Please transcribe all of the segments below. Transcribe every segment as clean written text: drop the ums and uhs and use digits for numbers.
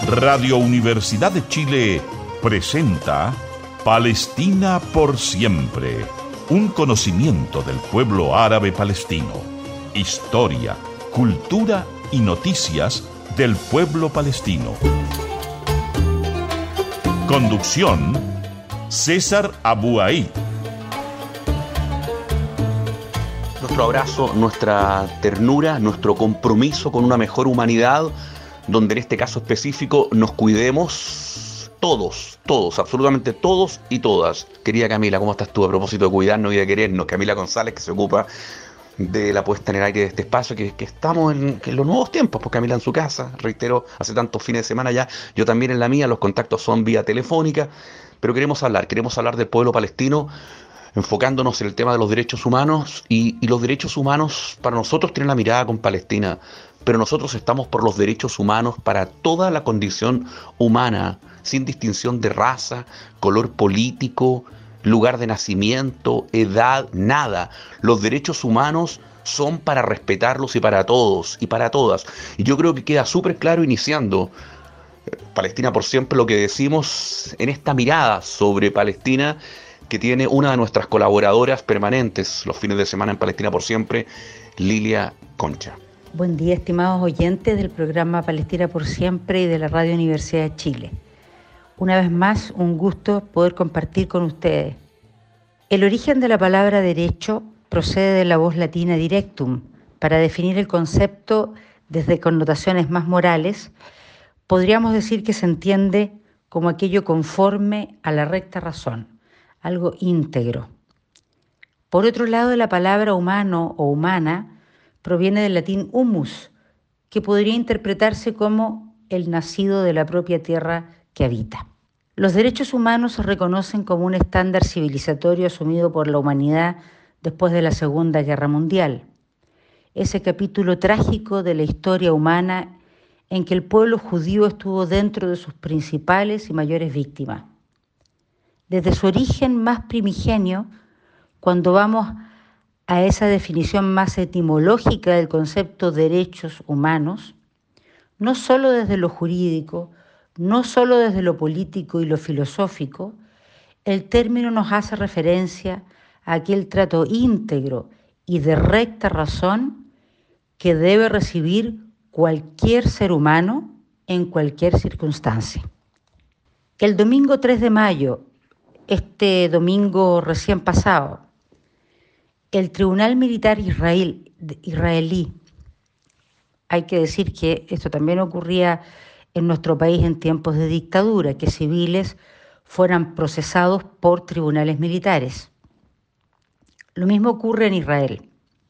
Radio Universidad de Chile presenta Palestina por siempre, un conocimiento del pueblo árabe palestino, historia, cultura y noticias del pueblo palestino. Conducción, César Abuaid. Nuestro abrazo, nuestra ternura, nuestro compromiso con una mejor humanidad, donde en este caso específico nos cuidemos todos, absolutamente todos y todas. Querida Camila, ¿cómo estás tú a propósito de cuidarnos y de querernos? Camila González, que se ocupa de la puesta en el aire de este espacio, que estamos en los nuevos tiempos, pues Camila en su casa, reitero, hace tantos fines de semana ya, yo también en la mía, los contactos son vía telefónica, pero queremos hablar del pueblo palestino, enfocándonos en el tema de los derechos humanos, y los derechos humanos para nosotros tienen la mirada con Palestina, pero nosotros estamos por los derechos humanos para toda la condición humana, sin distinción de raza, color político, lugar de nacimiento, edad, nada. Los derechos humanos son para respetarlos y para todos y para todas. Y yo creo que queda súper claro iniciando Palestina por siempre lo que decimos en esta mirada sobre Palestina que tiene una de nuestras colaboradoras permanentes los fines de semana en Palestina por siempre, Lilia Concha. Buen día, estimados oyentes del programa Palestina por siempre y de la Radio Universidad de Chile. Una vez más, un gusto poder compartir con ustedes. El origen de la palabra derecho procede de la voz latina directum. Para definir el concepto desde connotaciones más morales, podríamos decir que se entiende como aquello conforme a la recta razón, algo íntegro. Por otro lado, la palabra humano o humana proviene del latín humus, que podría interpretarse como el nacido de la propia tierra que habita. Los derechos humanos se reconocen como un estándar civilizatorio asumido por la humanidad después de la Segunda Guerra Mundial. Ese capítulo trágico de la historia humana en que el pueblo judío estuvo dentro de sus principales y mayores víctimas. Desde su origen más primigenio, cuando vamos a esa definición más etimológica del concepto derechos humanos, no solo desde lo jurídico, no solo desde lo político y lo filosófico, el término nos hace referencia a aquel trato íntegro y de recta razón que debe recibir cualquier ser humano en cualquier circunstancia. El domingo 3 de mayo, este domingo recién pasado, el Tribunal Militar israelí, hay que decir que esto también ocurría en nuestro país en tiempos de dictadura, que civiles fueran procesados por tribunales militares. Lo mismo ocurre en Israel.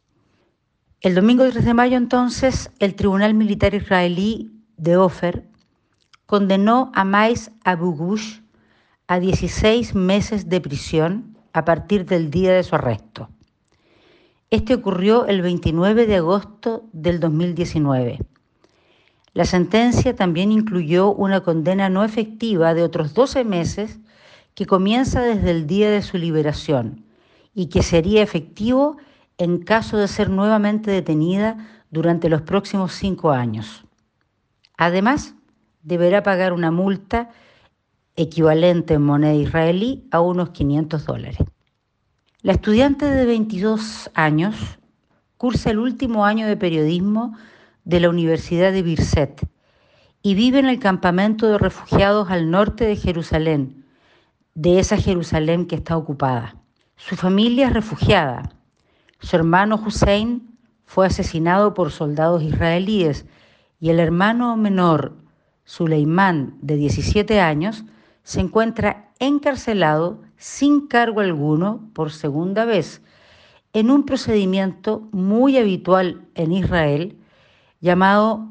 El domingo 3 de mayo, entonces, el Tribunal Militar Israelí de Ofer condenó a Mais Abu Ghush a 16 meses de prisión a partir del día de su arresto. Este ocurrió el 29 de agosto del 2019. La sentencia también incluyó una condena no efectiva de otros 12 meses que comienza desde el día de su liberación y que sería efectivo en caso de ser nuevamente detenida durante los próximos 5 años. Además, deberá pagar una multa equivalente en moneda israelí a unos $500. La estudiante de 22 años cursa el último año de periodismo de la Universidad de Birzeit y vive en el campamento de refugiados al norte de Jerusalén, de esa Jerusalén que está ocupada. Su familia es refugiada. Su hermano Hussein fue asesinado por soldados israelíes y el hermano menor, Suleimán, de 17 años, se encuentra encarcelado sin cargo alguno por segunda vez en un procedimiento muy habitual en Israel llamado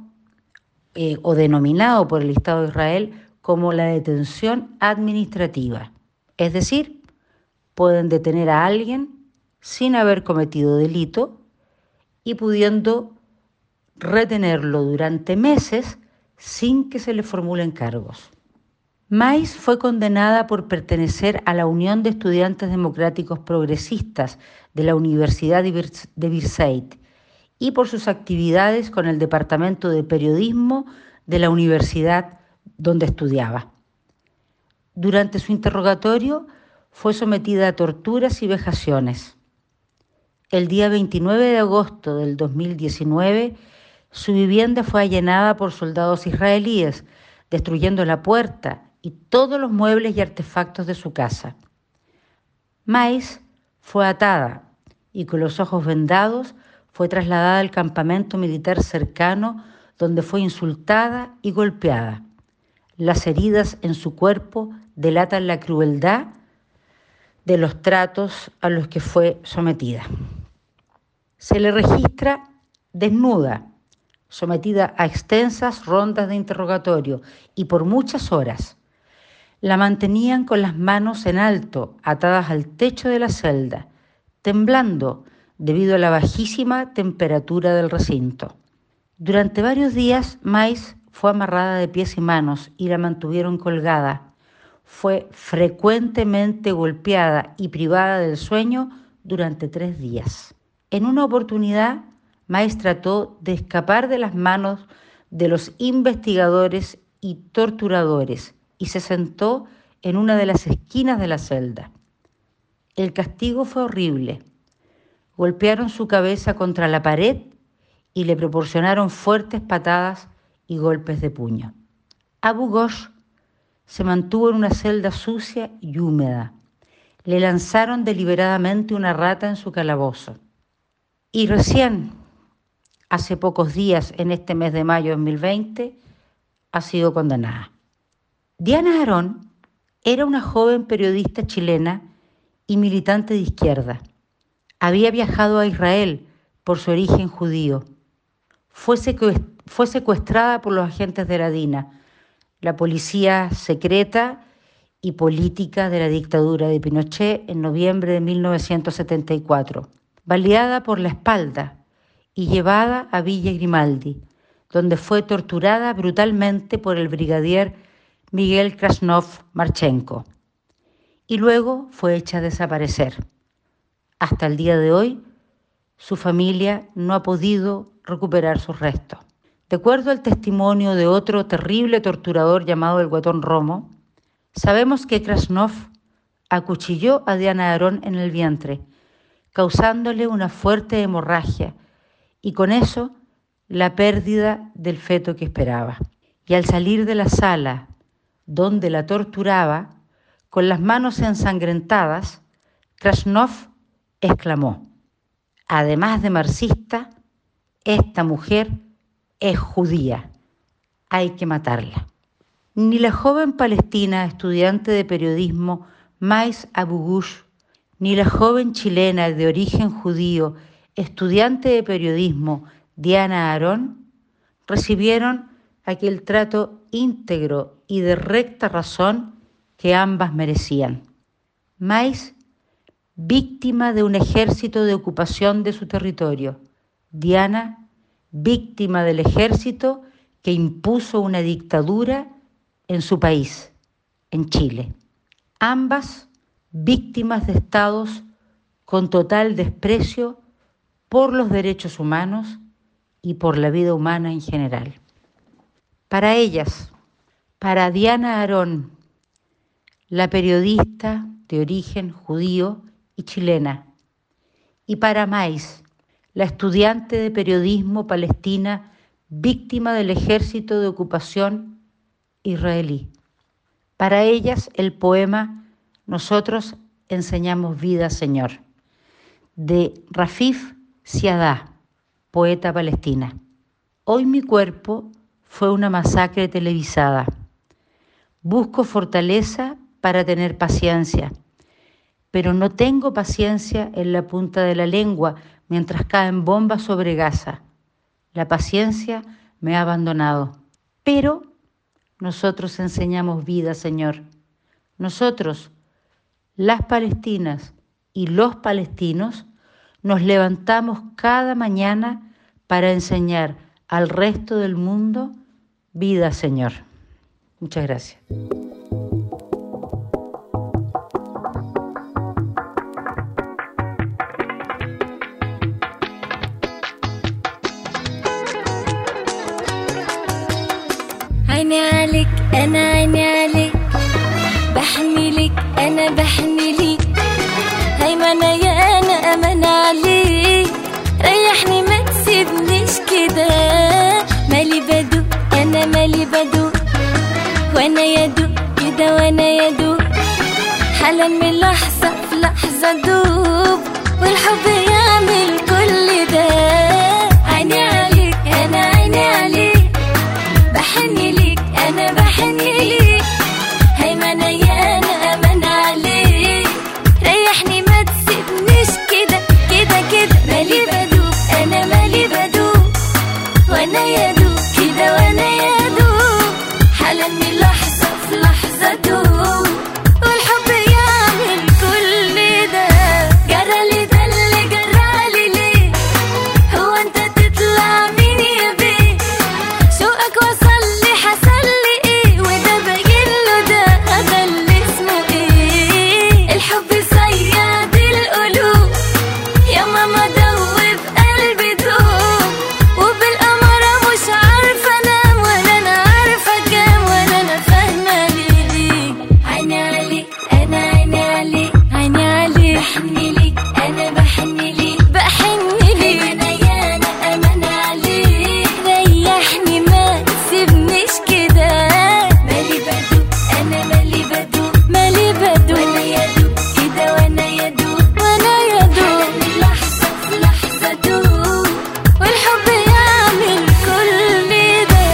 o denominado por el Estado de Israel como la detención administrativa. Es decir, pueden detener a alguien sin haber cometido delito y pudiendo retenerlo durante meses sin que se le formulen cargos. Mais fue condenada por pertenecer a la Unión de Estudiantes Democráticos Progresistas de la Universidad de Birzeit y por sus actividades con el Departamento de Periodismo de la Universidad donde estudiaba. Durante su interrogatorio fue sometida a torturas y vejaciones. El día 29 de agosto del 2019, su vivienda fue allanada por soldados israelíes, destruyendo la puerta y todos los muebles y artefactos de su casa. Mais fue atada y con los ojos vendados fue trasladada al campamento militar cercano, donde fue insultada y golpeada. Las heridas en su cuerpo delatan la crueldad de los tratos a los que fue sometida. Se le registra desnuda, sometida a extensas rondas de interrogatorio y por muchas horas. La mantenían con las manos en alto, atadas al techo de la celda, temblando debido a la bajísima temperatura del recinto. Durante varios días, Mais fue amarrada de pies y manos y la mantuvieron colgada. Fue frecuentemente golpeada y privada del sueño durante 3 días. En una oportunidad, Mais trató de escapar de las manos de los investigadores y torturadores y se sentó en una de las esquinas de la celda. El castigo fue horrible. Golpearon su cabeza contra la pared y le proporcionaron fuertes patadas y golpes de puño. Abu Ghosh se mantuvo en una celda sucia y húmeda. Le lanzaron deliberadamente una rata en su calabozo. Y recién, hace pocos días, en este mes de mayo de 2020, ha sido condenada. Diana Aarón era una joven periodista chilena y militante de izquierda. Había viajado a Israel por su origen judío. Fue secuestrada por los agentes de la DINA, la policía secreta y política de la dictadura de Pinochet, en noviembre de 1974, baleada por la espalda y llevada a Villa Grimaldi, donde fue torturada brutalmente por el brigadier Miguel Krasnov Marchenko, y luego fue hecha desaparecer. Hasta el día de hoy, su familia no ha podido recuperar sus restos. De acuerdo al testimonio de otro terrible torturador llamado el Guatón Romo, sabemos que Krasnov acuchilló a Diana Aarón en el vientre, causándole una fuerte hemorragia y con eso la pérdida del feto que esperaba. Y al salir de la sala donde la torturaba, con las manos ensangrentadas, Krasnov exclamó: además de marxista, esta mujer es judía, hay que matarla. Ni la joven palestina estudiante de periodismo Mais Abu Ghosh, ni la joven chilena de origen judío estudiante de periodismo Diana Aarón recibieron aquel trato íntegro y de recta razón que ambas merecían. Mais, víctima de un ejército de ocupación de su territorio. Diana, víctima del ejército que impuso una dictadura en su país, en Chile. Ambas víctimas de estados con total desprecio por los derechos humanos y por la vida humana en general. Para ellas, para Diana Aarón, la periodista de origen judío y chilena, y para Mais, la estudiante de periodismo palestina víctima del ejército de ocupación israelí. Para ellas el poema Nosotros enseñamos vida, Señor, de Rafif Siadá, poeta palestina. Hoy mi cuerpo fue una masacre televisada. Busco fortaleza para tener paciencia, pero no tengo paciencia en la punta de la lengua mientras caen bombas sobre Gaza. La paciencia me ha abandonado. Pero nosotros enseñamos vida, Señor. Nosotros, las palestinas y los palestinos, nos levantamos cada mañana para enseñar al resto del mundo vida, Señor. Muchas gracias. عيني عليك أنا عيني عليك بحني ليك أنا بحني ليك هيمنة يا أنا أمان عليك ريحني ما تسيبنيش كده مالي بدوق أنا مالي بدوق وأنا يدوق كده وأنا يدوق حالا من لحظة في لحظة دوب والحب يعمل كل ده عيني عليك أنا عيني عليك بحني ليك أنا بحني ليك هيمنة يا أنا أمان عليك ريحني ما تسيبنيش كده كده كده مالي بدوب أنا مالي بدوب وأنا يدوب كده وأنا يدوب حالا من لحظة في لحظة دوب والحب يعمل كل ده جرالي ده اللي جرالي ليه هو أنت تطلع مين يا بيه شوقك وصل لي حصل لي إيه وده باين له ده هذا اللي اسمه إيه الحب صياد القلوب يا ماما دوب قلبي دوب وبالقمرة مش عارفة أنام ولا أنا عارفة كام ولا أنا فاهمة ليه عيني عليك أنا عيني عليك عيني عليك بحني ليك أنا بحني ليك بحني ليك أنا يا أنا أمان عليك ريحني ما تسيبنيش كده مالي بدوب أنا مالي بدوب مالي بدوب وأنا يدوب كده وأنا يدوب وأنا يدوب من لحظة في لحظة دوب والحب يعمل كل ده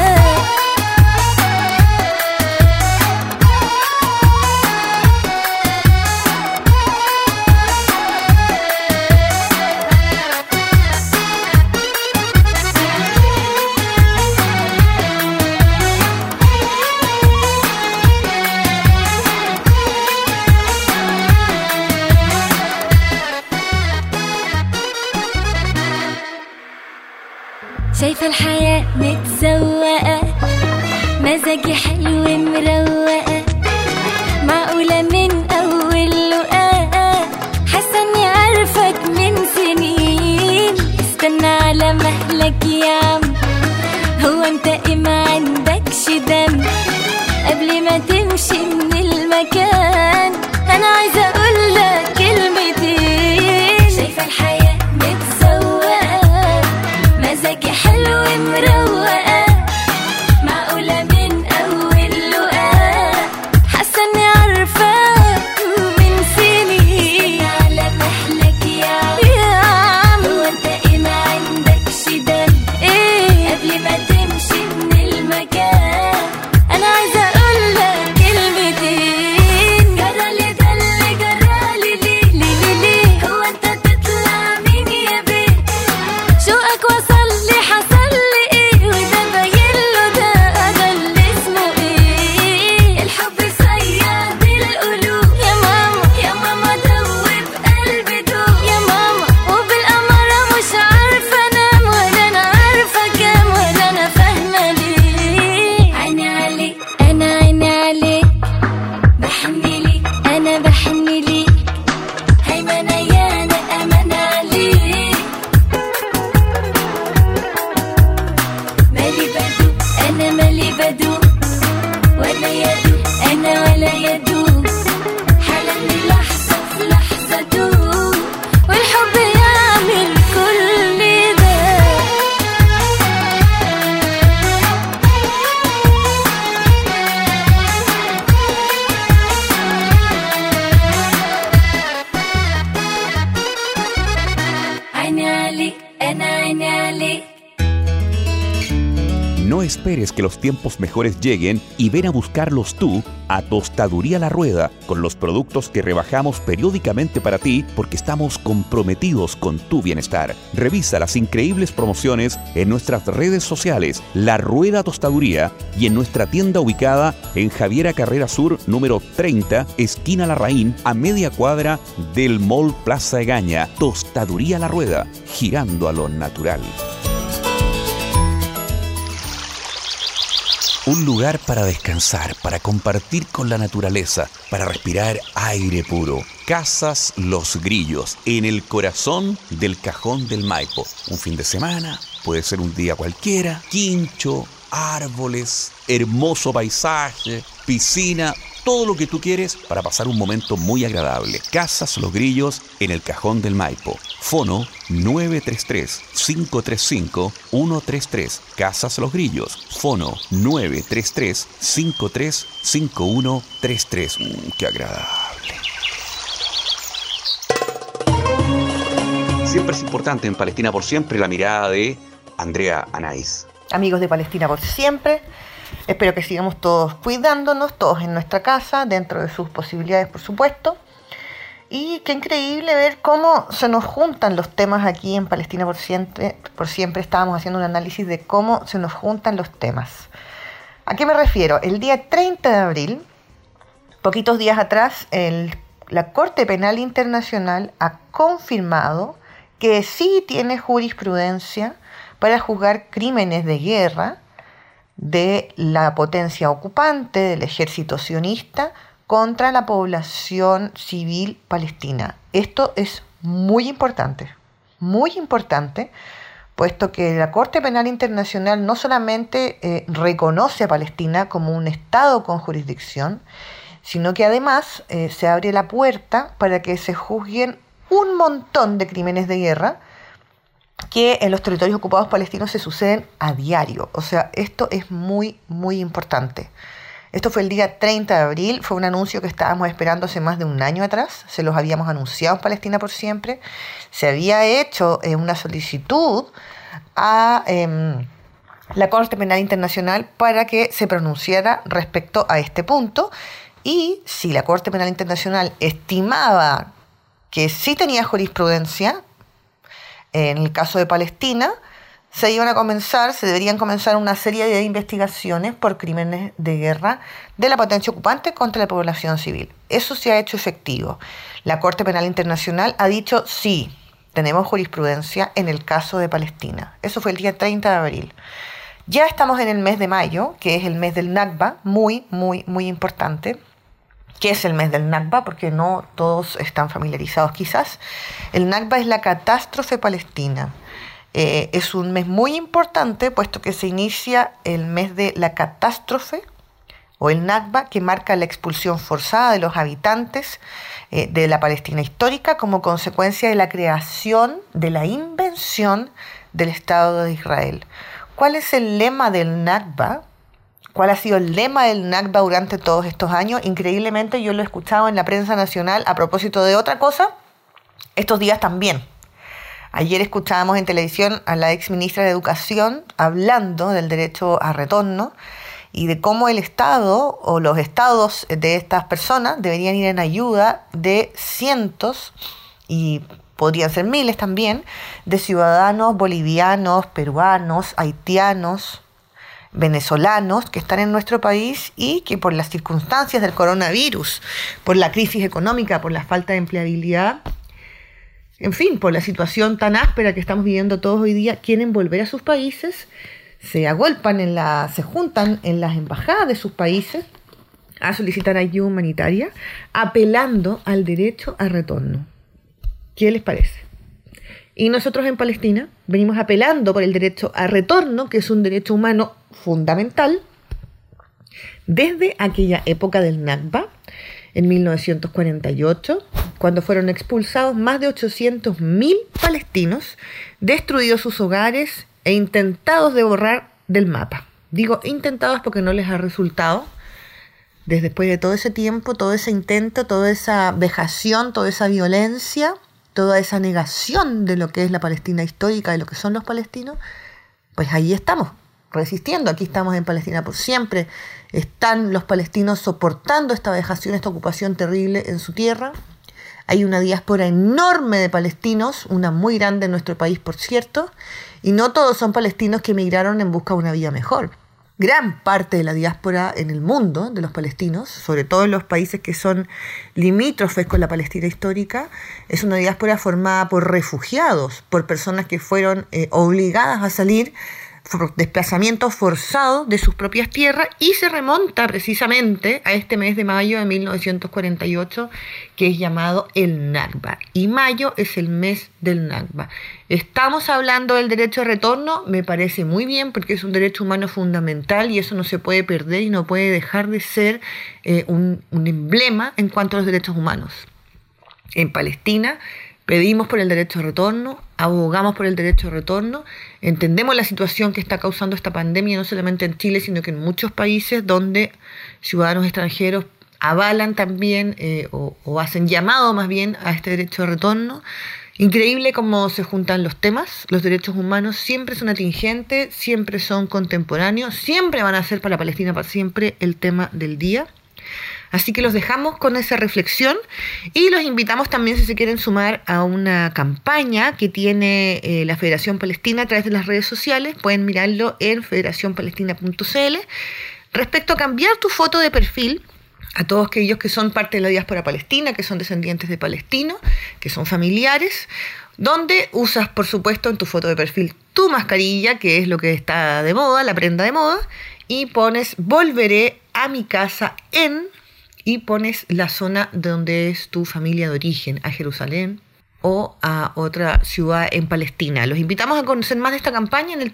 شايفة الحياة متسوقة مزاجي حلو مروقة معقولة من أول لقاء حاسة إني عارفك من سنين استنى على مهلك يا عم هو أنت إيه ما عندكش دم قبل ما تمشي من المكان أنا عايزة أقولك كلمتين شايفة الحياة متسوقة مزاجي حلو مروقة معقولة من أول لقاء حاسة إني عارفاك من سنين على مهلك يا عم هو أنت إيه ما عندكش دم إيه قبل ما تمشي من المكان أنا عايزة أقولك كلمتين جرالي ده اللي جرالي ليه ليه ليه هو أنت تطلع مين يا بيه شوقك وصل لي حصل لي إيه وده باين له ده هذا اللي اسمه إيه الحب صياد القلوب يا ماما يا ماما دوب قلبي دوب يا ماما وبالقمرة مش عارفة أنام ولا أنا عارفة كام ولا أنا فاهمة ليه عيني عليك أنا عيني عليك بحني ليك أنا بحني ليك هيمنة يا أنا أمان عليك مالي بدوب أنا مالي بدوب ولا يدوب أنا ولا يدوب حالا من لحظة في لحظة دوب والحب يعمل كل ده عيني عليك أنا عيني عليك No esperes que los tiempos mejores lleguen y ven a buscarlos tú a Tostaduría La Rueda con los productos que rebajamos periódicamente para ti porque estamos comprometidos con tu bienestar. Revisa las increíbles promociones en nuestras redes sociales La Rueda Tostaduría y en nuestra tienda ubicada en Javiera Carrera Sur número 30, esquina Larraín, a media cuadra del Mall Plaza Egaña. Tostaduría La Rueda, girando a lo natural. Un lugar para descansar, para compartir con la naturaleza, para respirar aire puro. Casas Los Grillos, en el corazón del Cajón del Maipo. Un fin de semana, puede ser un día cualquiera, quincho, árboles, hermoso paisaje, piscina, todo lo que tú quieres para pasar un momento muy agradable. Casas Los Grillos en el Cajón del Maipo. Fono 933-535-133. Casas Los Grillos. Fono 933-535133. ¡Qué agradable! Siempre es importante en Palestina por Siempre la mirada de Andrea Anais. Amigos de Palestina por Siempre, espero que sigamos todos cuidándonos, todos en nuestra casa, dentro de sus posibilidades, por supuesto. Y qué increíble ver cómo se nos juntan los temas aquí en Palestina por Siempre. Por Siempre estábamos haciendo un análisis de cómo se nos juntan los temas. ¿A qué me refiero? El día 30 de abril, poquitos días atrás, la Corte Penal Internacional ha confirmado que sí tiene jurisprudencia para juzgar crímenes de guerra de la potencia ocupante, del ejército sionista, contra la población civil palestina. Esto es muy importante, puesto que la Corte Penal Internacional no solamente reconoce a Palestina como un Estado con jurisdicción, sino que además se abre la puerta para que se juzguen un montón de crímenes de guerra que en los territorios ocupados palestinos se suceden a diario. O sea, esto es muy, muy importante. Esto fue el día 30 de abril, fue un anuncio que estábamos esperando hace más de un año atrás, se los habíamos anunciado en Palestina por Siempre, se había hecho una solicitud a la Corte Penal Internacional para que se pronunciara respecto a este punto, y si la Corte Penal Internacional estimaba que sí tenía jurisprudencia, en el caso de Palestina, se deberían comenzar una serie de investigaciones por crímenes de guerra de la potencia ocupante contra la población civil. Eso se ha hecho efectivo. La Corte Penal Internacional ha dicho sí, tenemos jurisprudencia en el caso de Palestina. Eso fue el día 30 de abril. Ya estamos en el mes de mayo, que es el mes del Nakba, muy, muy, muy importante. ¿Qué es el mes del Nakba? Porque no todos están familiarizados quizás. El Nakba es la catástrofe palestina. Es un mes muy importante, puesto que se inicia el mes de la catástrofe, o el Nakba, que marca la expulsión forzada de los habitantes de la Palestina histórica como consecuencia de la creación, de la invención del Estado de Israel. ¿Cuál es el lema del Nakba? ¿Cuál ha sido el lema del Nakba durante todos estos años? Increíblemente yo lo he escuchado en la prensa nacional a propósito de otra cosa, estos días también. Ayer escuchábamos en televisión a la ex ministra de Educación hablando del derecho a retorno y de cómo el Estado o los estados de estas personas deberían ir en ayuda de cientos, y podrían ser miles también, de ciudadanos bolivianos, peruanos, haitianos, venezolanos que están en nuestro país y que por las circunstancias del coronavirus, por la crisis económica, por la falta de empleabilidad, en fin, por la situación tan áspera que estamos viviendo todos hoy día, quieren volver a sus países, se juntan en las embajadas de sus países a solicitar ayuda humanitaria, apelando al derecho a retorno. ¿Qué les parece? Y nosotros en Palestina venimos apelando por el derecho a retorno, que es un derecho humano fundamental, desde aquella época del Nakba, en 1948, cuando fueron expulsados más de 800.000 palestinos, destruidos sus hogares e intentados de borrar del mapa. Digo intentados porque no les ha resultado. Después de todo ese tiempo, todo ese intento, toda esa vejación, toda esa violencia, toda esa negación de lo que es la Palestina histórica, de lo que son los palestinos, pues ahí estamos, resistiendo. Aquí estamos en Palestina por Siempre. Están los palestinos soportando esta vejación, esta ocupación terrible en su tierra. Hay una diáspora enorme de palestinos, una muy grande en nuestro país, por cierto, y no todos son palestinos que emigraron en busca de una vida mejor. Gran parte de la diáspora en el mundo, de los palestinos, sobre todo en los países que son limítrofes con la Palestina histórica, es una diáspora formada por refugiados, por personas que fueron obligadas a salir desplazamiento forzado de sus propias tierras, y se remonta precisamente a este mes de mayo de 1948, que es llamado el Nakba, y mayo es el mes del Nakba. Estamos hablando del derecho de retorno, me parece muy bien, porque es un derecho humano fundamental y eso no se puede perder y no puede dejar de ser un emblema en cuanto a los derechos humanos. En Palestina pedimos por el derecho de retorno, abogamos por el derecho de retorno, entendemos la situación que está causando esta pandemia, no solamente en Chile, sino que en muchos países donde ciudadanos extranjeros avalan también o hacen llamado más bien a este derecho de retorno. Increíble cómo se juntan los temas. Los derechos humanos siempre son atingentes, siempre son contemporáneos, siempre van a ser para Palestina para siempre el tema del día. Así que los dejamos con esa reflexión y los invitamos también, si se quieren sumar a una campaña que tiene la Federación Palestina a través de las redes sociales. Pueden mirarlo en federacionpalestina.cl. Respecto a cambiar tu foto de perfil, a todos aquellos que son parte de la diáspora palestina, que son descendientes de palestinos, que son familiares, donde usas, por supuesto, en tu foto de perfil tu mascarilla, que es lo que está de moda, la prenda de moda, y pones volveré a mi casa y pones la zona donde es tu familia de origen, a Jerusalén o a otra ciudad en Palestina. Los invitamos a conocer más de esta campaña en el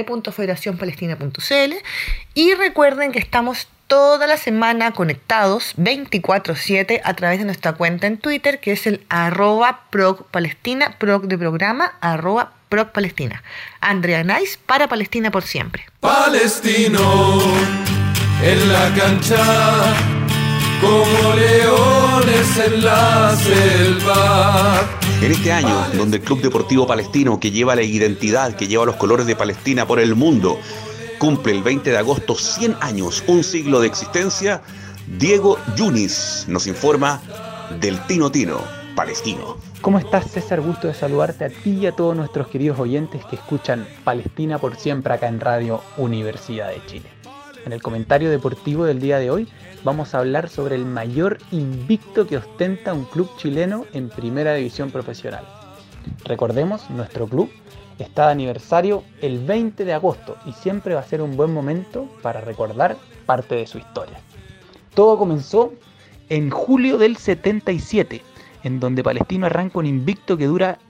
www.federacionpalestina.cl y recuerden que estamos toda la semana conectados 24/7 a través de nuestra cuenta en Twitter, que es el @procpalestina, proc de programa, @procpalestina. Andrea Nice para Palestina por siempre. Palestino en la cancha, como leones en la selva. En este año, donde el Club Deportivo Palestino, que lleva la identidad, que lleva los colores de Palestina por el mundo, cumple el 20 de agosto 100 años, un siglo de existencia, Diego Yunis nos informa del Tino Tino palestino. ¿Cómo estás, César? Gusto de saludarte a ti y a todos nuestros queridos oyentes que escuchan Palestina por siempre acá en Radio Universidad de Chile. En el comentario deportivo del día de hoy vamos a hablar sobre el mayor invicto que ostenta un club chileno en primera división profesional. Recordemos, nuestro club está de aniversario el 20 de agosto y siempre va a ser un buen momento para recordar parte de su historia. Todo comenzó en julio del 77, en donde Palestino arranca un invicto que dura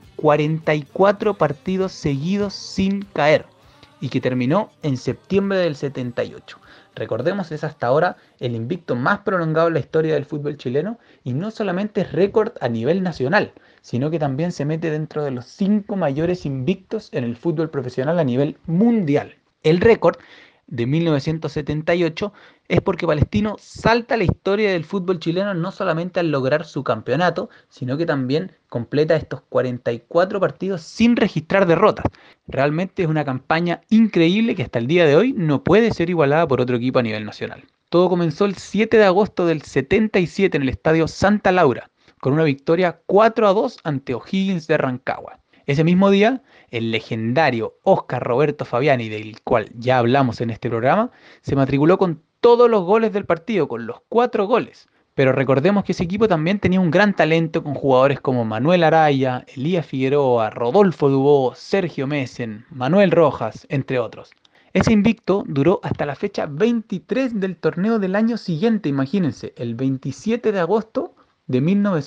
44 partidos seguidos sin caer y que terminó en septiembre del 78. Recordemos, es hasta ahora el invicto más prolongado en la historia del fútbol chileno y no solamente es récord a nivel nacional, sino que también se mete dentro de los 5 mayores invictos en el fútbol profesional a nivel mundial. El récord de 1978 es porque Palestino salta a la historia del fútbol chileno no solamente al lograr su campeonato, sino que también completa estos 44 partidos sin registrar derrotas. Realmente es una campaña increíble que hasta el día de hoy no puede ser igualada por otro equipo a nivel nacional. Todo comenzó el 7 de agosto del 77 en el estadio Santa Laura, con una victoria 4-2 ante O'Higgins de Rancagua. Ese mismo día, el legendario Óscar Roberto Fabiani, del cual ya hablamos en este programa, se matriculó con todos los goles del partido, con los 4 goles. Pero recordemos que ese equipo también tenía un gran talento con jugadores como Manuel Araya, Elías Figueroa, Rodolfo Dubó, Sergio Messen, Manuel Rojas, entre otros. Ese invicto duró hasta la fecha 23 del torneo del año siguiente, imagínense, el 27 de agosto de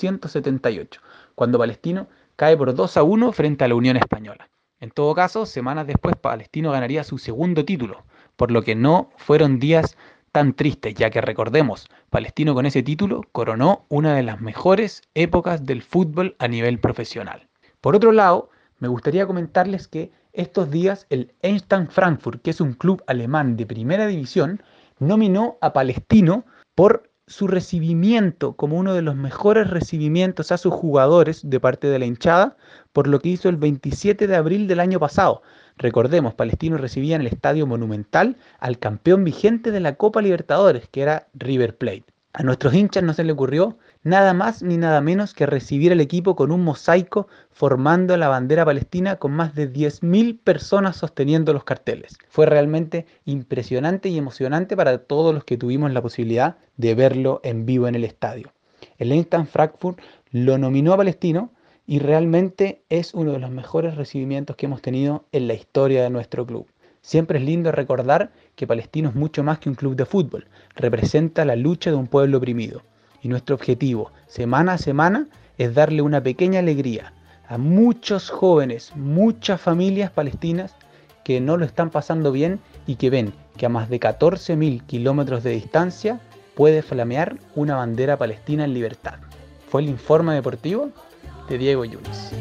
1978, cuando Palestino cae por 2-1 frente a la Unión Española. En todo caso, semanas después Palestino ganaría su segundo título, por lo que no fueron días tan tristes, ya que recordemos, Palestino con ese título coronó una de las mejores épocas del fútbol a nivel profesional. Por otro lado, me gustaría comentarles que estos días el Eintracht Frankfurt, que es un club alemán de primera división, nominó a Palestino por su recibimiento como uno de los mejores recibimientos a sus jugadores de parte de la hinchada por lo que hizo el 27 de abril del año pasado. Recordemos, Palestino recibía en el Estadio Monumental al campeón vigente de la Copa Libertadores, que era River Plate. A nuestros hinchas no se le ocurrió nada más ni nada menos que recibir al equipo con un mosaico formando la bandera palestina con más de 10.000 personas sosteniendo los carteles. Fue realmente impresionante y emocionante para todos los que tuvimos la posibilidad de verlo en vivo en el estadio. El Eintracht Frankfurt lo nominó a Palestino y realmente es uno de los mejores recibimientos que hemos tenido en la historia de nuestro club. Siempre es lindo recordar que Palestino es mucho más que un club de fútbol, representa la lucha de un pueblo oprimido. Y nuestro objetivo, semana a semana, es darle una pequeña alegría a muchos jóvenes, muchas familias palestinas que no lo están pasando bien y que ven que a más de 14.000 kilómetros de distancia puede flamear una bandera palestina en libertad. Fue el informe deportivo de Diego Yunes.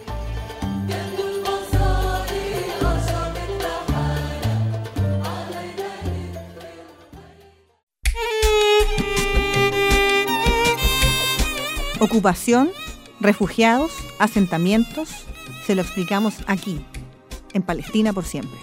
Ocupación, refugiados, asentamientos, se lo explicamos aquí, en Palestina por siempre.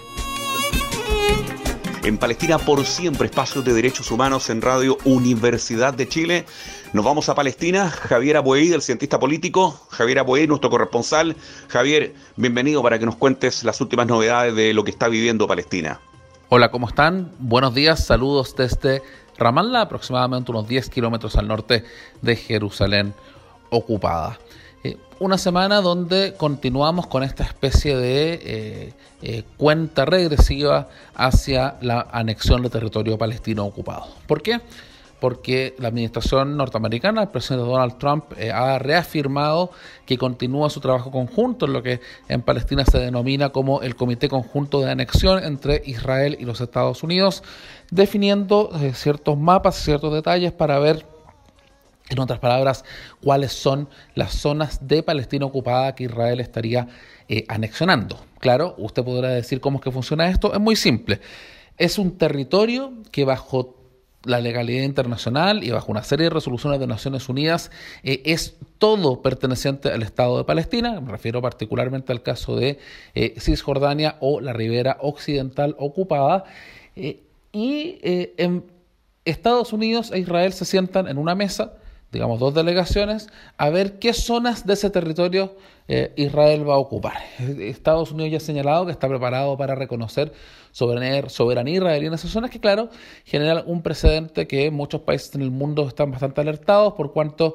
En Palestina por siempre, espacios de derechos humanos en Radio Universidad de Chile. Nos vamos a Palestina. Javier Abuey, el cientista político. Javier Abuey, nuestro corresponsal. Javier, bienvenido para que nos cuentes las últimas novedades de lo que está viviendo Palestina. Hola, ¿cómo están? Buenos días, saludos desde Ramallah, aproximadamente unos 10 kilómetros al norte de Jerusalén ocupada. Una semana donde continuamos con esta especie de cuenta regresiva hacia la anexión del territorio palestino ocupado. ¿Por qué? Porque la administración norteamericana, el presidente Donald Trump, ha reafirmado que continúa su trabajo conjunto en lo que en Palestina se denomina como el Comité Conjunto de Anexión entre Israel y los Estados Unidos, definiendo ciertos mapas, ciertos detalles para ver, en otras palabras, cuáles son las zonas de Palestina ocupada que Israel estaría anexionando. Claro, usted podrá decir cómo es que funciona esto. Es muy simple. Es un territorio que bajo la legalidad internacional y bajo una serie de resoluciones de Naciones Unidas es todo perteneciente al Estado de Palestina. Me refiero particularmente al caso de Cisjordania o la ribera occidental ocupada. En Estados Unidos e Israel se sientan en una mesa, digamos 2 delegaciones, a ver qué zonas de ese territorio Israel va a ocupar. Estados Unidos ya ha señalado que está preparado para reconocer soberanía israelí en esas zonas, que claro, genera un precedente que muchos países en el mundo están bastante alertados, por cuanto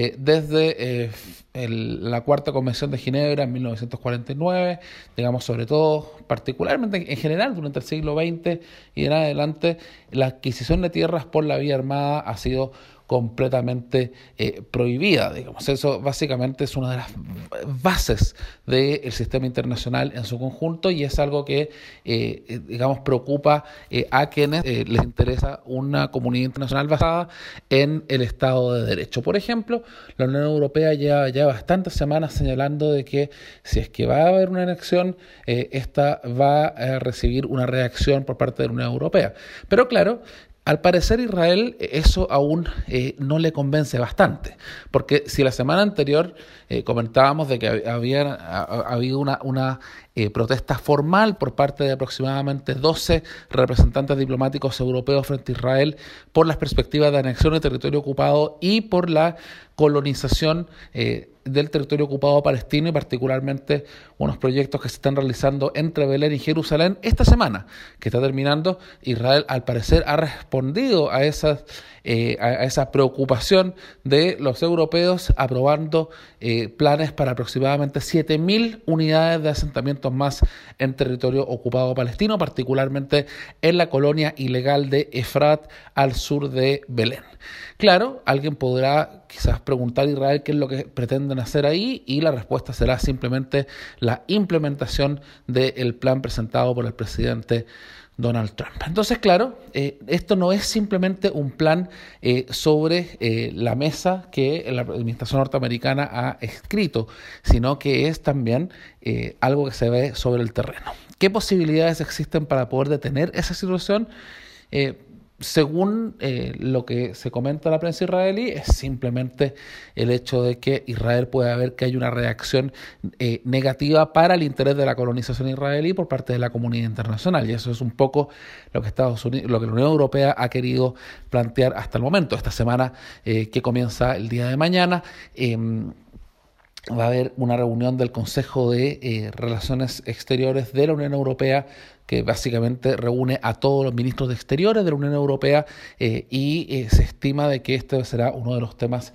desde la Cuarta Convención de Ginebra en 1949, digamos sobre todo, particularmente en general durante el siglo XX y en adelante, la adquisición de tierras por la vía armada ha sido completamente prohibida, digamos. Eso básicamente es una de las bases del sistema internacional en su conjunto y es algo que, digamos, preocupa a quienes les interesa una comunidad internacional basada en el Estado de Derecho. Por ejemplo, la Unión Europea ya bastantes semanas señalando de que si es que va a haber una anexión, esta va a recibir una reacción por parte de la Unión Europea. Pero claro, al parecer Israel eso aún no le convence bastante, porque si la semana anterior comentábamos de que había habido una protesta formal por parte de aproximadamente 12 representantes diplomáticos europeos frente a Israel por las perspectivas de anexión de territorio ocupado y por la colonización del territorio ocupado palestino y particularmente unos proyectos que se están realizando entre Belén y Jerusalén. Esta semana que está terminando, Israel al parecer ha respondido a esa preocupación de los europeos aprobando planes para aproximadamente 7.000 unidades de asentamientos más en territorio ocupado palestino, particularmente en la colonia ilegal de Efrat al sur de Belén. Claro, alguien podrá quizás preguntar a Israel qué es lo que pretenden hacer ahí y la respuesta será simplemente la implementación del plan presentado por el presidente Donald Trump. Entonces, claro, esto no es simplemente un plan sobre la mesa que la administración norteamericana ha escrito, sino que es también algo que se ve sobre el terreno. ¿Qué posibilidades existen para poder detener esa situación? Según lo que se comenta en la prensa israelí, es simplemente el hecho de que Israel puede ver que hay una reacción negativa para el interés de la colonización israelí por parte de la comunidad internacional. Y eso es un poco lo que Estados Unidos, lo que la Unión Europea ha querido plantear hasta el momento. Esta semana que comienza el día de mañana, va a haber una reunión del Consejo de Relaciones Exteriores de la Unión Europea que básicamente reúne a todos los ministros de Exteriores de la Unión Europea y se estima de que este será uno de los temas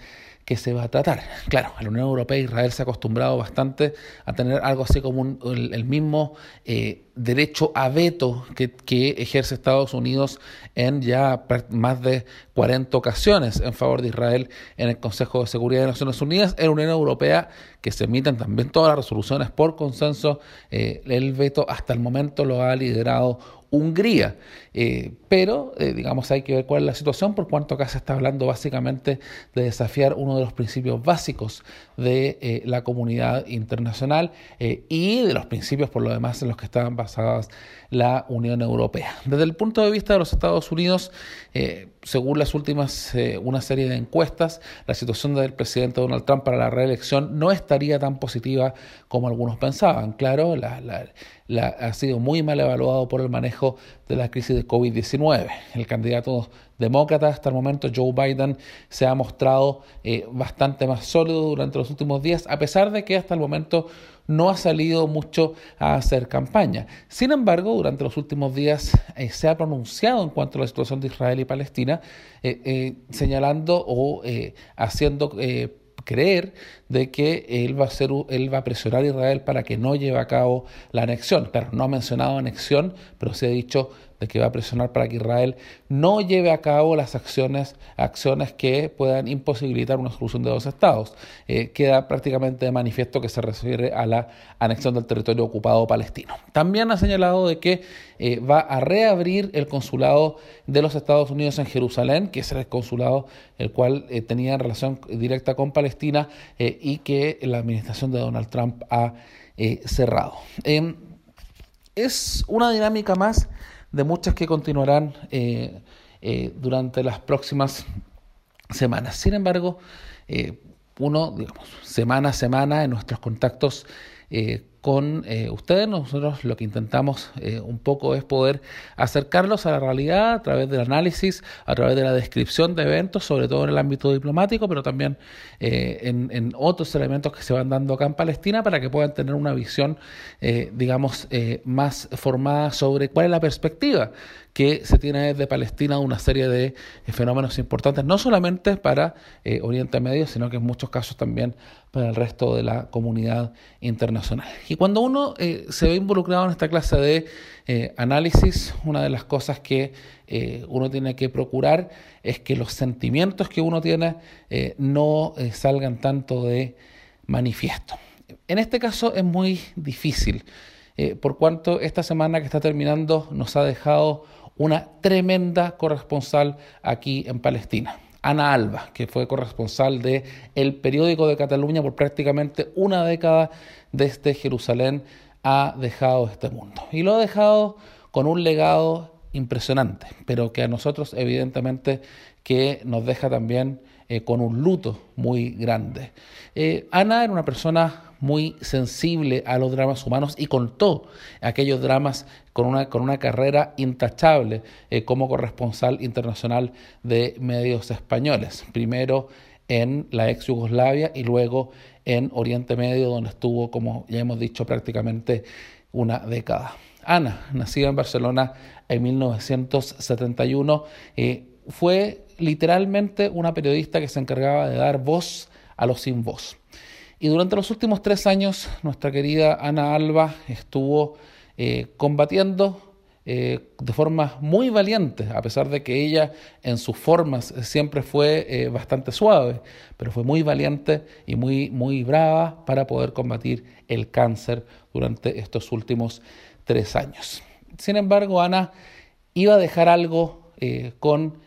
que se va a tratar. Claro, la Unión Europea e Israel se ha acostumbrado bastante a tener algo así como el mismo derecho a veto que ejerce Estados Unidos en ya más de 40 ocasiones en favor de Israel en el Consejo de Seguridad de Naciones Unidas. En la Unión Europea, que se emiten también todas las resoluciones por consenso, el veto hasta el momento lo ha liderado Hungría, pero digamos hay que ver cuál es la situación, por cuanto acá se está hablando básicamente de desafiar uno de los principios básicos de la comunidad internacional y de los principios por lo demás en los que estaban basadas la Unión Europea. Desde el punto de vista de los Estados Unidos, según las últimas una serie de encuestas, la situación del presidente Donald Trump para la reelección no estaría tan positiva como algunos pensaban. Claro, ha sido muy mal evaluado por el manejo de la crisis de COVID-19. El candidato demócrata hasta el momento, Joe Biden, se ha mostrado bastante más sólido durante los últimos días, a pesar de que hasta el momento no ha salido mucho a hacer campaña. Sin embargo, durante los últimos días se ha pronunciado en cuanto a la situación de Israel y Palestina, señalando o haciendo creer de que él va a presionar a Israel para que no lleve a cabo la anexión. Claro, no ha mencionado anexión, pero se ha dicho de que va a presionar para que Israel no lleve a cabo las acciones que puedan imposibilitar una solución de dos estados. Queda prácticamente de manifiesto que se refiere a la anexión del territorio ocupado palestino. También ha señalado de que va a reabrir el consulado de los Estados Unidos en Jerusalén, que es el consulado el cual tenía relación directa con Palestina y que la administración de Donald Trump ha cerrado. Es una dinámica más de muchas que continuarán durante las próximas semanas. Sin embargo, uno, digamos, semana a semana en nuestros contactos con ustedes, nosotros lo que intentamos un poco es poder acercarlos a la realidad a través del análisis, a través de la descripción de eventos, sobre todo en el ámbito diplomático, pero también en otros elementos que se van dando acá en Palestina, para que puedan tener una visión, más formada sobre cuál es la perspectiva que se tiene desde Palestina de una serie de fenómenos importantes, no solamente para Oriente Medio, sino que en muchos casos también para el resto de la comunidad internacional. Y cuando uno se ve involucrado en esta clase de análisis, una de las cosas que uno tiene que procurar es que los sentimientos que uno tiene no salgan tanto de manifiesto. En este caso es muy difícil, por cuanto esta semana que está terminando nos ha dejado una tremenda corresponsal aquí en Palestina. Ana Alba, que fue corresponsal de El Periódico de Cataluña por prácticamente una década desde Jerusalén, ha dejado este mundo. Y lo ha dejado con un legado impresionante, pero que a nosotros evidentemente que nos deja también con un luto muy grande. Ana era una persona muy sensible a los dramas humanos y contó aquellos dramas con una carrera intachable como corresponsal internacional de medios españoles, primero en la ex Yugoslavia y luego en Oriente Medio, donde estuvo, como ya hemos dicho, prácticamente una década. Ana, nacida en Barcelona en 1971, fue literalmente una periodista que se encargaba de dar voz a los sin voz. Y durante los últimos 3 años, nuestra querida Ana Alba estuvo combatiendo de forma muy valiente, a pesar de que ella en sus formas siempre fue bastante suave, pero fue muy valiente y muy brava para poder combatir el cáncer durante estos últimos 3 años. Sin embargo, Ana iba a dejar algo con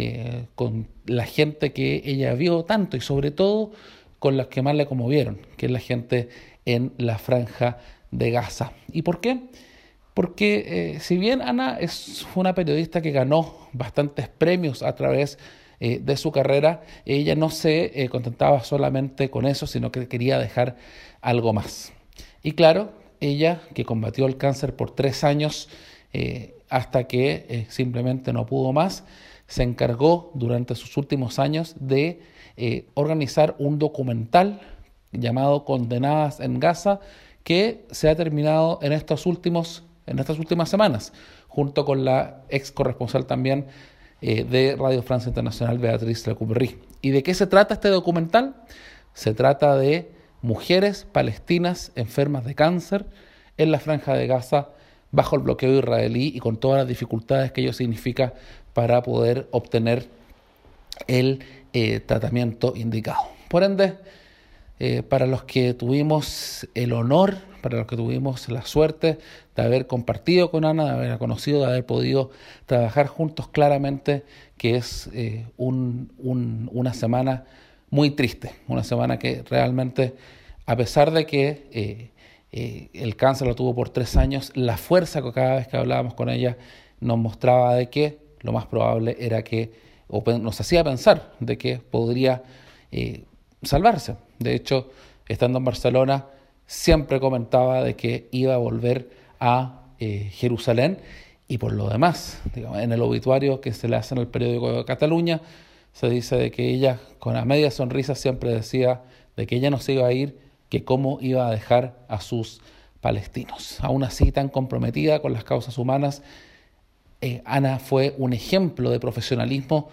la gente que ella vio tanto y sobre todo con las que más le conmovieron, que es la gente en la Franja de Gaza. ¿Y por qué? Porque si bien Ana fue una periodista que ganó bastantes premios a través de su carrera, ella no se contentaba solamente con eso, sino que quería dejar algo más. Y claro, ella que combatió el cáncer por 3 años hasta que simplemente no pudo más, se encargó durante sus últimos años de organizar un documental llamado Condenadas en Gaza, que se ha terminado en estas últimas semanas, junto con la ex corresponsal también de Radio Francia Internacional, Beatriz Lecouverri. ¿Y de qué se trata este documental? Se trata de mujeres palestinas enfermas de cáncer en la Franja de Gaza bajo el bloqueo israelí y con todas las dificultades que ello significa para poder obtener el tratamiento indicado. Por ende, para los que tuvimos el honor, para los que tuvimos la suerte de haber compartido con Ana, de haber conocido, de haber podido trabajar juntos, claramente que es una semana muy triste, una semana que realmente, a pesar de que el cáncer lo tuvo por 3 años, la fuerza que cada vez que hablábamos con ella nos mostraba de que lo más probable era que, o nos hacía pensar de que podría salvarse. De hecho, estando en Barcelona, siempre comentaba de que iba a volver a Jerusalén, y por lo demás, digamos, en el obituario que se le hace en el periódico de Cataluña, se dice de que ella, con la media sonrisa, siempre decía de que ella no se iba a ir, que cómo iba a dejar a sus palestinos. Aún así, tan comprometida con las causas humanas, Ana fue un ejemplo de profesionalismo,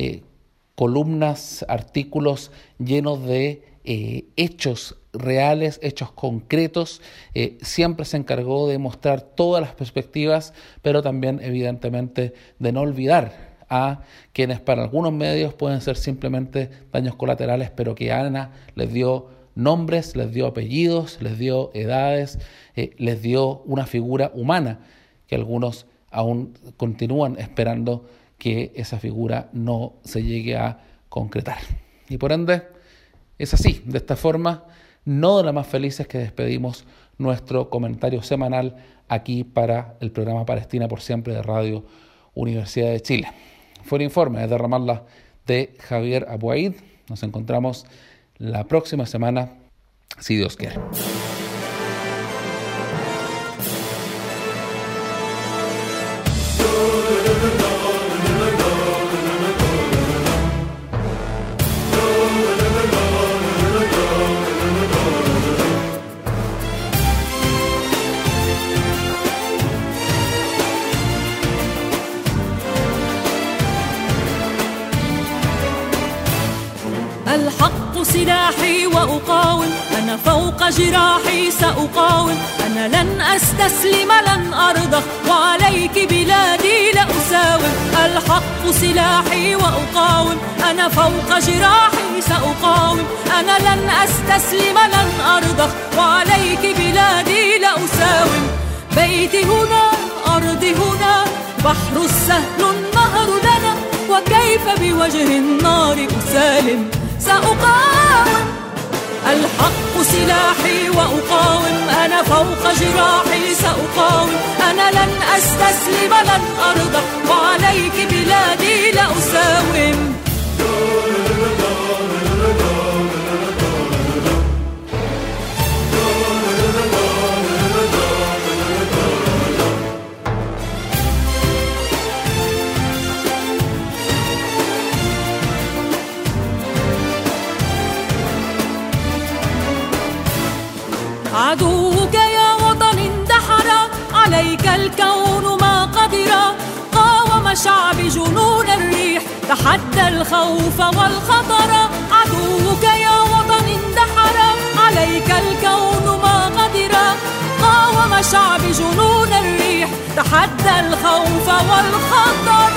columnas, artículos llenos de hechos reales, hechos concretos. Siempre se encargó de mostrar todas las perspectivas, pero también evidentemente de no olvidar a quienes para algunos medios pueden ser simplemente daños colaterales, pero que Ana les dio nombres, les dio apellidos, les dio edades, les dio una figura humana que algunos aún continúan esperando que esa figura no se llegue a concretar. Y por ende, es así, de esta forma, no de las más felices, que despedimos nuestro comentario semanal aquí para el programa Palestina por Siempre de Radio Universidad de Chile. Fue un informe desde Ramallah de Javier Abuaid. Nos encontramos la próxima semana, si Dios quiere. الحق سلاحي وأقاوم أنا فوق جراحي سأقاوم أنا لن أستسلم لن أرضى وعليك بلادي لأساوم الحق سلاحي وأقاوم أنا فوق جراحي سأقاوم أنا لن أستسلم لن أرضى وعليك بلادي لأساوم بيتي هنا أرضي هنا بحر السهل النهر لنا وكيف بوجه النار أسالم سأقاوم الحق سلاحي وأقاوم أنا فوق جراحي سأقاوم أنا لن أستسلم لن أرضى وعليك بلادي لأساوم عدوك يا وطن اندحر عليك الكون ما قدر قاوم شعب جنون الريح تحدى الخوف والخطر عدوك يا وطن اندحر عليك الكون ما قدر قاوم شعب جنون الريح تحدى الخوف والخطر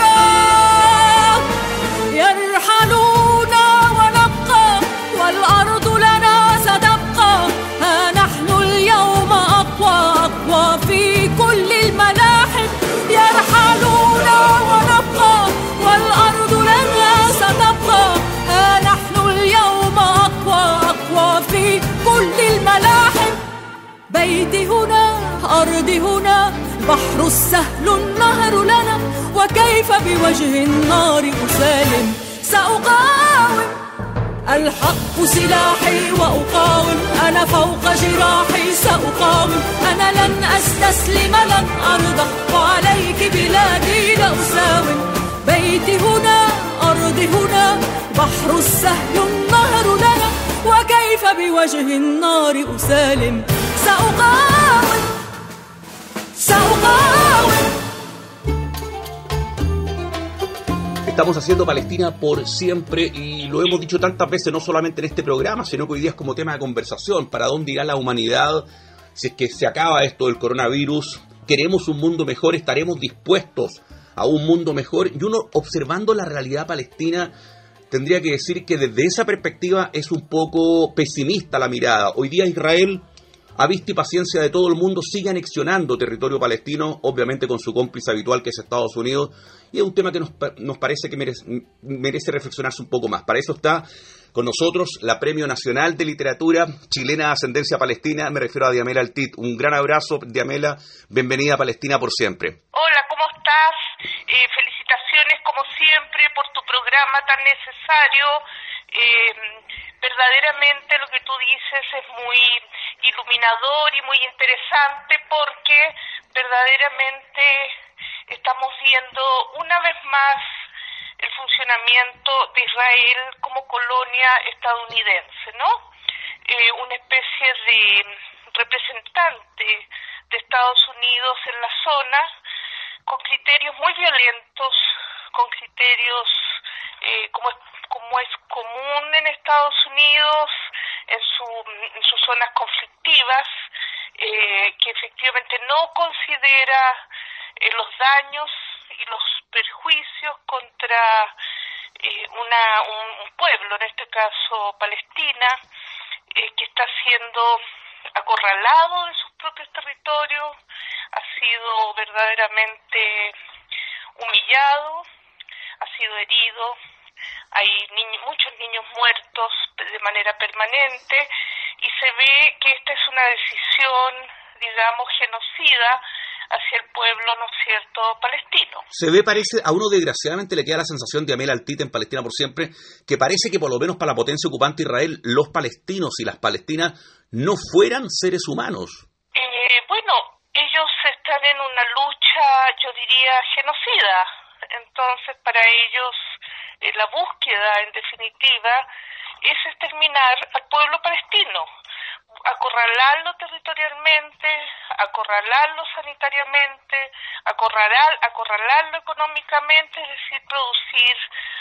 يرحلون ونبقى والأرض لنا ستبقى ها نحن اليوم أقوى في كل الملاحم يرحلون ونبقى والأرض لنا ستبقى ها نحن اليوم أقوى في كل الملاحم بيتي هنا أرضي هنا بحر السهل النهر لنا وكيف بوجه النار أسالم سأقاوم الحق سلاحي وأقاوم أنا فوق جراحي سأقاوم أنا لن أستسلم لن أرضى وعليك بلادي لأساوم بيتي هنا أرضي هنا بحر السهل النهر لنا وكيف بوجه النار أسالم سأقاوم Estamos haciendo Palestina por siempre y lo hemos dicho tantas veces, no solamente en este programa, sino que hoy día es como tema de conversación. ¿Para dónde irá la humanidad si es que se acaba esto del coronavirus? ¿Queremos un mundo mejor? ¿Estaremos dispuestos a un mundo mejor? Y uno, observando la realidad palestina, tendría que decir que desde esa perspectiva es un poco pesimista la mirada. Hoy día Israel, a vista y paciencia de todo el mundo, sigue anexionando territorio palestino, obviamente con su cómplice habitual que es Estados Unidos, y es un tema que nos parece que merece reflexionarse un poco más. Para eso está con nosotros la Premio Nacional de Literatura chilena de ascendencia palestina, me refiero a Diamela Altit. Un gran abrazo, Diamela, bienvenida a Palestina por siempre. Hola, ¿cómo estás? Felicitaciones como siempre por tu programa tan necesario. Verdaderamente lo que tú dices es muy iluminador y muy interesante porque verdaderamente estamos viendo una vez más el funcionamiento de Israel como colonia estadounidense, ¿no? Una especie de representante de Estados Unidos en la zona con criterios muy violentos, con criterios como es común en Estados Unidos, en sus zonas conflictivas, que efectivamente no considera los daños y los perjuicios contra un pueblo, en este caso Palestina, que está siendo acorralado de sus propios territorios, ha sido verdaderamente humillado, ha sido herido. Hay muchos niños muertos de manera permanente y se ve que esta es una decisión, digamos, genocida hacia el pueblo, ¿no es cierto?, palestino. Se ve, parece, a uno desgraciadamente le queda la sensación, Diamela Altit, en Palestina por siempre, que parece que por lo menos para la potencia ocupante Israel, los palestinos y las palestinas no fueran seres humanos. Bueno, ellos están en una lucha, yo diría, genocida. Entonces, para ellos, la búsqueda, en definitiva, es exterminar al pueblo palestino, acorralarlo territorialmente, acorralarlo sanitariamente, acorralarlo económicamente, es decir, producir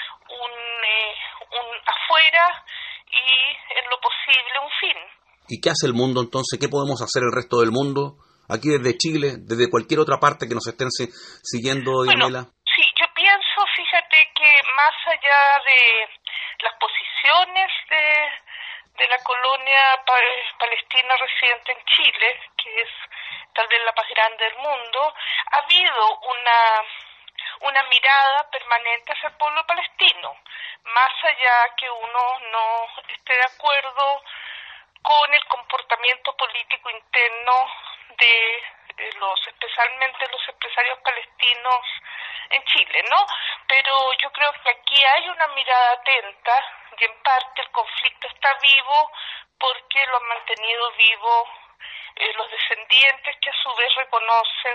un afuera y, en lo posible, un fin. ¿Y qué hace el mundo entonces? ¿Qué podemos hacer el resto del mundo? Aquí desde Chile, desde cualquier otra parte que nos estén siguiendo, Diamela. Bueno, sí, yo pienso, fíjate que más allá de las posiciones de la colonia palestina residente en Chile, que es tal vez la más grande del mundo, ha habido una mirada permanente hacia el pueblo palestino, más allá que uno no esté de acuerdo con el comportamiento político interno de especialmente los empresarios palestinos en Chile, ¿no? Pero yo creo que aquí hay una mirada atenta y en parte el conflicto está vivo porque lo han mantenido vivo los descendientes que a su vez reconocen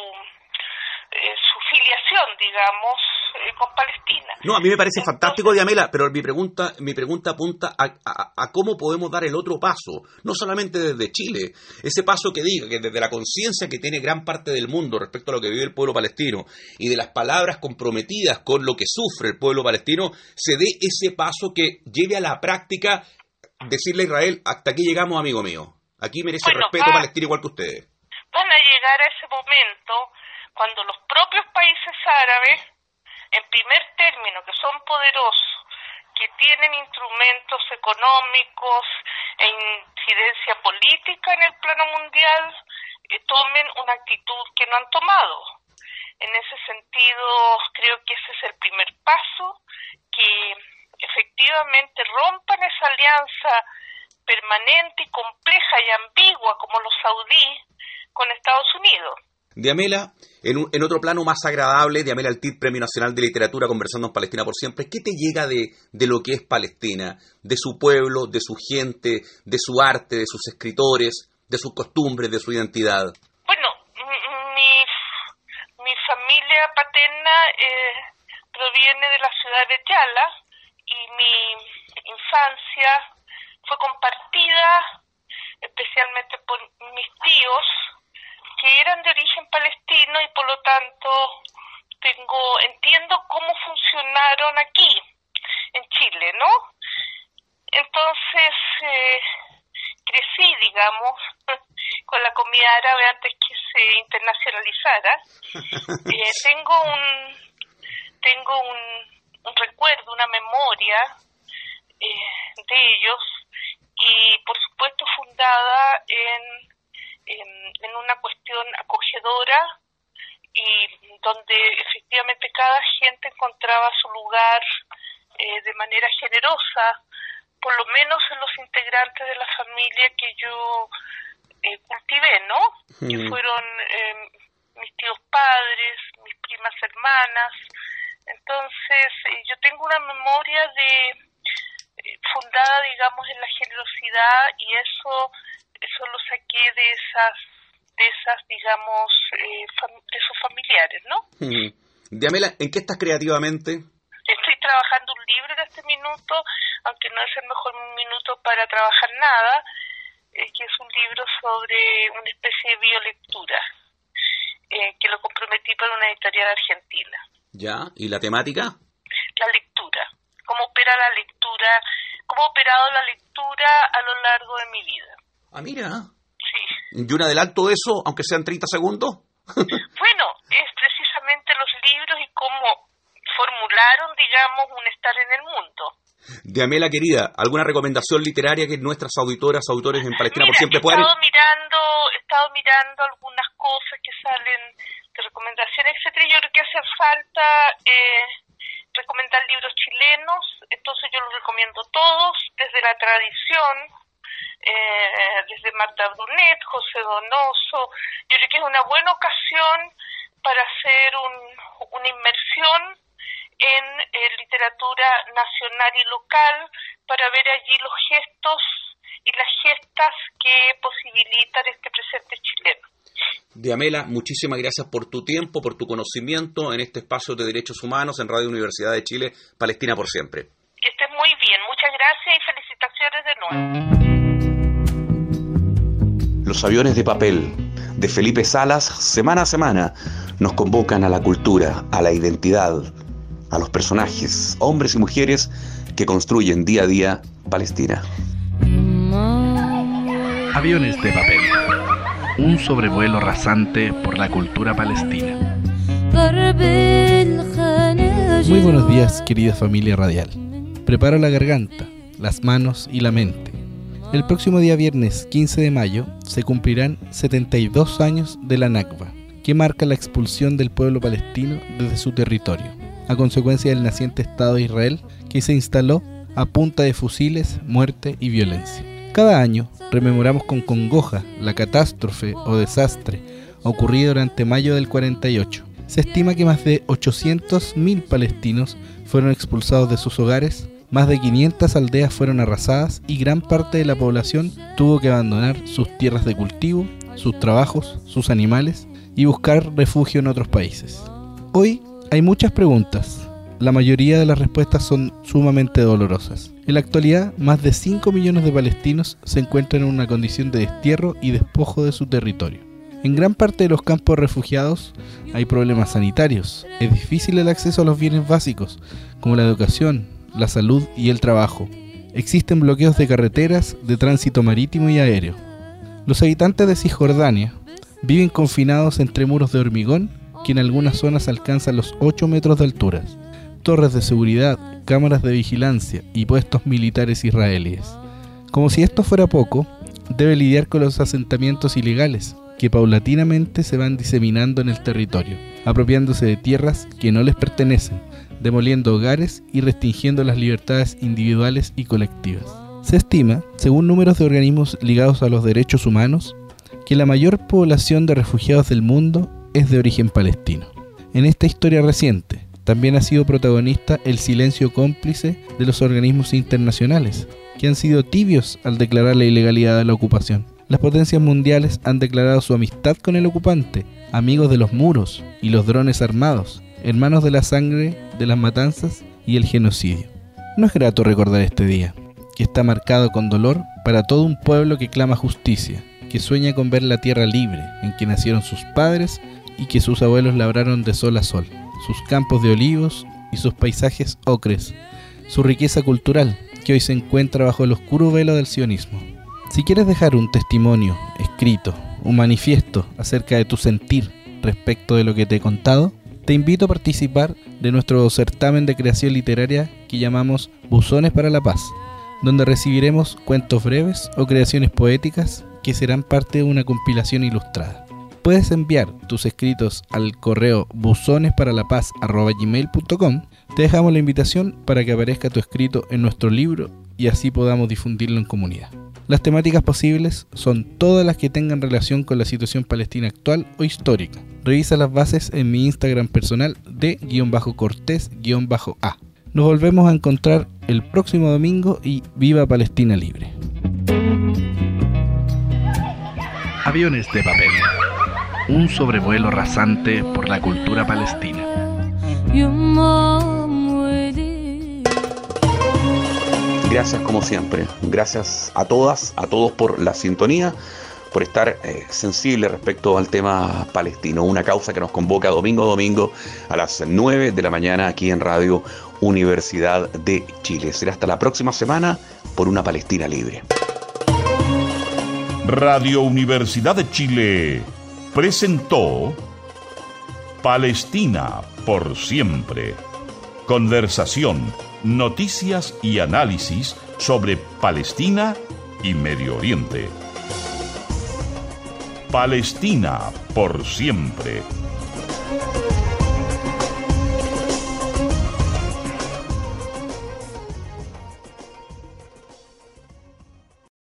su filiación, digamos, con Palestina. No, a mí me parece fantástico, Diamela, pero mi pregunta apunta a cómo podemos dar el otro paso, no solamente desde Chile, ese paso que diga que desde la conciencia que tiene gran parte del mundo respecto a lo que vive el pueblo palestino y de las palabras comprometidas con lo que sufre el pueblo palestino, se dé ese paso que lleve a la práctica decirle a Israel, hasta aquí llegamos, amigo mío, aquí merece respeto Palestina igual que ustedes. Van a llegar a ese momento cuando los propios países árabes, en primer término, que son poderosos, que tienen instrumentos económicos e incidencia política en el plano mundial, tomen una actitud que no han tomado. En ese sentido, creo que ese es el primer paso, que efectivamente rompan esa alianza permanente y compleja y ambigua como los saudíes con Estados Unidos. Diamela, en otro plano más agradable, Diamela Altit, Premio Nacional de Literatura, conversando en Palestina por siempre, ¿qué te llega de lo que es Palestina? De su pueblo, de su gente, de su arte, de sus escritores, de sus costumbres, de su identidad. Bueno, mi familia paterna proviene de la ciudad de Yala y mi infancia fue compartida especialmente por mis tíos, que eran de origen palestino y por lo tanto entiendo cómo funcionaron aquí, en Chile, ¿no? Entonces, crecí, digamos, con la comida árabe antes que se internacionalizara. Tengo un recuerdo, una memoria de ellos, y por supuesto fundada en una cuestión acogedora, y donde efectivamente cada gente encontraba su lugar de manera generosa, por lo menos en los integrantes de la familia que yo cultivé, ¿no? Que fueron mis tíos padres, mis primas hermanas. Entonces, yo tengo una memoria fundada, digamos, en la generosidad, y eso lo saqué de esas, digamos, de esos familiares, ¿no? Diamela, ¿en qué estás creativamente? Estoy trabajando un libro en este minuto, aunque no es el mejor minuto para trabajar nada, que es un libro sobre una especie de biolectura, que lo comprometí para una editorial argentina. Ya, ¿y la temática? La lectura, cómo opera la lectura, cómo ha operado la lectura a lo largo de mi vida. Ah, mira. Sí. ¿Y un adelanto de eso, aunque sean 30 segundos? Bueno, es precisamente los libros y cómo formularon, digamos, un estar en el mundo. Diamela, querida, ¿alguna recomendación literaria que nuestras auditores en Palestina por Siempre puedan...? He estado mirando algunas cosas que salen de recomendaciones, etcétera. Yo creo que hace falta recomendar libros chilenos, entonces yo los recomiendo todos, desde la tradición, desde Marta Brunet, José Donoso. Yo creo que es una buena ocasión para hacer una inmersión en literatura nacional y local, para ver allí los gestos y las gestas que posibilitan este presente chileno. Diamela, muchísimas gracias por tu tiempo, por tu conocimiento en este espacio de derechos humanos en Radio Universidad de Chile, Palestina por Siempre. Que estés muy bien, muchas gracias y felicitaciones de nuevo. Los aviones de papel de Felipe Salas, semana a semana, nos convocan a la cultura, a la identidad, a los personajes, hombres y mujeres que construyen día a día Palestina. Aviones de papel. Un sobrevuelo rasante por la cultura palestina. Muy buenos días, querida familia radial. Prepara la garganta, las manos y la mente. El próximo día viernes 15 de mayo se cumplirán 72 años de la Nakba, que marca la expulsión del pueblo palestino desde su territorio, a consecuencia del naciente Estado de Israel, que se instaló a punta de fusiles, muerte y violencia. Cada año rememoramos con congoja la catástrofe o desastre ocurrido durante mayo del 48. Se estima que más de 800.000 palestinos fueron expulsados de sus hogares, más de 500 aldeas fueron arrasadas y gran parte de la población tuvo que abandonar sus tierras de cultivo, sus trabajos, sus animales y buscar refugio en otros países. Hoy hay muchas preguntas. La mayoría de las respuestas son sumamente dolorosas. En la actualidad, más de 5 millones de palestinos se encuentran en una condición de destierro y despojo de su territorio. En gran parte de los campos refugiados hay problemas sanitarios. Es difícil el acceso a los bienes básicos, como la educación, la salud y el trabajo. Existen bloqueos de carreteras, de tránsito marítimo y aéreo. Los habitantes de Cisjordania viven confinados entre muros de hormigón que en algunas zonas alcanzan los 8 metros de altura, torres de seguridad, cámaras de vigilancia y puestos militares israelíes. Como si esto fuera poco, debe lidiar con los asentamientos ilegales que paulatinamente se van diseminando en el territorio, apropiándose de tierras que no les pertenecen, demoliendo hogares y restringiendo las libertades individuales y colectivas. Se estima, según números de organismos ligados a los derechos humanos, que la mayor población de refugiados del mundo es de origen palestino. En esta historia reciente, también ha sido protagonista el silencio cómplice de los organismos internacionales, que han sido tibios al declarar la ilegalidad de la ocupación. Las potencias mundiales han declarado su amistad con el ocupante, amigos de los muros y los drones armados, hermanos de la sangre, de las matanzas y el genocidio. No es grato recordar este día, que está marcado con dolor para todo un pueblo que clama justicia, que sueña con ver la tierra libre en que nacieron sus padres y que sus abuelos labraron de sol a sol. sus campos de olivos y sus paisajes ocres, su riqueza cultural, que hoy se encuentra bajo el oscuro velo del sionismo. Si quieres dejar un testimonio escrito, un manifiesto acerca de tu sentir respecto de lo que te he contado, te invito a participar de nuestro certamen de creación literaria que llamamos Buzones para la Paz, donde recibiremos cuentos breves o creaciones poéticas que serán parte de una compilación ilustrada. Puedes enviar tus escritos al correo buzonesparalapaz@gmail.com. Te dejamos la invitación para que aparezca tu escrito en nuestro libro y así podamos difundirlo en comunidad. Las temáticas posibles son todas las que tengan relación con la situación palestina actual o histórica. Revisa las bases en mi Instagram personal de_cortés_a. Nos volvemos a encontrar el próximo domingo y viva Palestina libre. Aviones de papel. Un sobrevuelo rasante por la cultura palestina. Gracias como siempre. Gracias a todas, a todos por la sintonía, por estar sensibles respecto al tema palestino. Una causa que nos convoca domingo a domingo a las 9 de la mañana aquí en Radio Universidad de Chile. Será hasta la próxima semana por una Palestina libre. Radio Universidad de Chile presentó Palestina por siempre. Conversación, noticias y análisis sobre Palestina y Medio Oriente. Palestina por siempre.